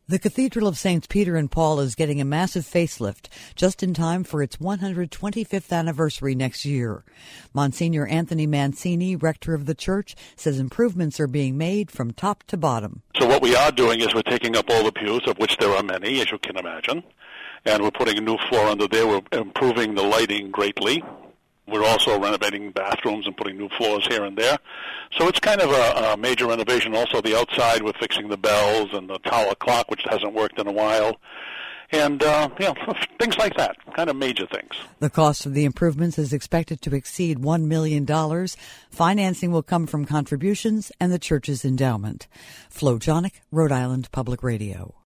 The Cathedral of Saints Peter and Paul is getting a massive facelift just in time for its 125th anniversary next year. Monsignor Anthony Mancini, rector of the church, says improvements are being made from top to bottom. So what we are doing is we're taking up all the pews, of which there are many, as you can imagine, and we're putting a new floor under there. We're improving the lighting greatly. We're also renovating bathrooms and putting new floors here and there. So it's kind of a major renovation. Also, the outside, we're fixing the bells and the tower clock, which hasn't worked in a while. And, things like that, kind of major things. The cost of the improvements is expected to exceed $1 million. Financing will come from contributions and the church's endowment. Flo Jonick, Rhode Island Public Radio.